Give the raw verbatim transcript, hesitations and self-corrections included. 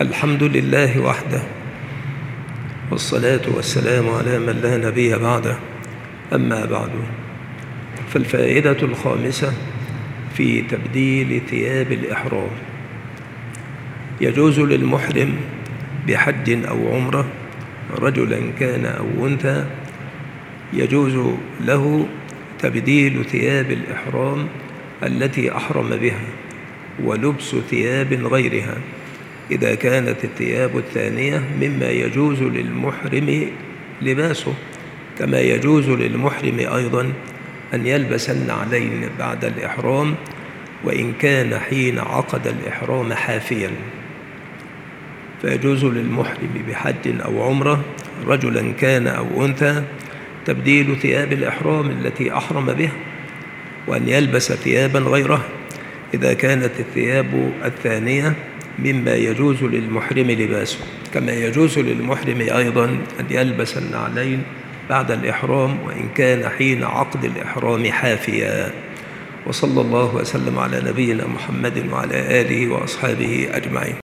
الحمد لله وحده، والصلاة والسلام على من لا نبي بعده. أما بعد، فالفائدة الخامسة في تبديل ثياب الإحرام: يجوز للمحرم بحج أو عمرة رجلا كان أو أنثى، يجوز له تبديل ثياب الإحرام التي أحرم بها ولبس ثياب غيرها إذا كانت الثياب الثانية مما يجوز للمحرم لباسه، كما يجوز للمحرم أيضا أن يلبس النعلين بعد الإحرام وإن كان حين عقد الإحرام حافيا. فيجوز للمحرم بحج أو عمرة رجلا كان أو أنثى تبديل ثياب الإحرام التي أحرم بها وأن يلبس ثيابا غيرها إذا كانت الثياب الثانية مما يجوز للمحرم لباسه، كما يجوز للمحرم أيضا أن يلبس النعلين بعد الإحرام وإن كان حين عقد الإحرام حافيا. وصلى الله وسلم على نبينا محمد وعلى آله وأصحابه أجمعين.